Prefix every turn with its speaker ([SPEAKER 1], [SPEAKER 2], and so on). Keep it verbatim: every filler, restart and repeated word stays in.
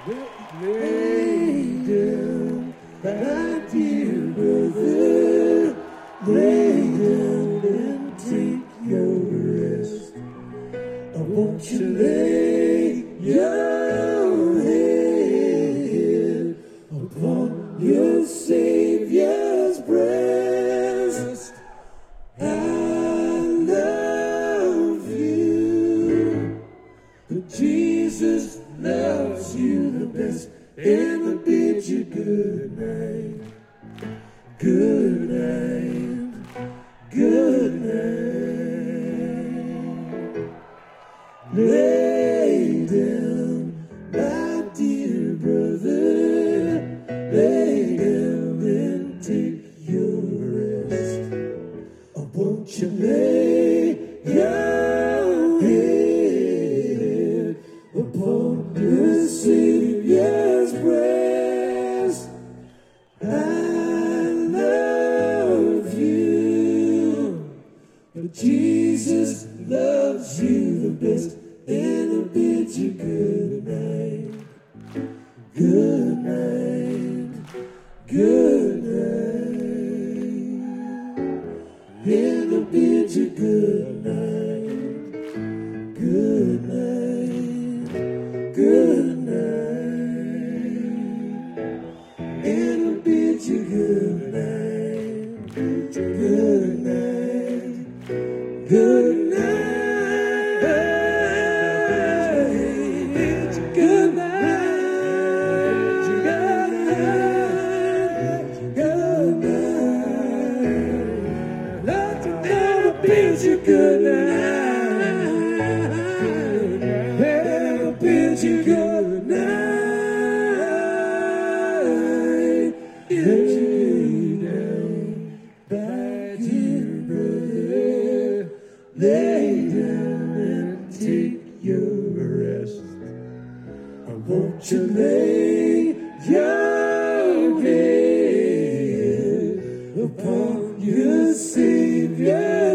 [SPEAKER 1] Lay down, my dear brother. Lay down and take your rest. Oh, won't you lay your head upon your Savior's breast? I love you, but Jesus loves you the best, and I bid you good night, good night, good night. Lay down, my dear brother, lay down and take your rest. Oh, won't you lay your head upon your Savior's breast? I love you, but Jesus loves you the best, and I bid you good night, good night, good night, and I bid you good night, good night, good night, and I bid you good night, good night, good night. Good night, good night, good night. Let you never bid you good night. Never bid you good night. Lay down, my dear brother. Lay down and take your rest. Won't you lay your head upon your Savior?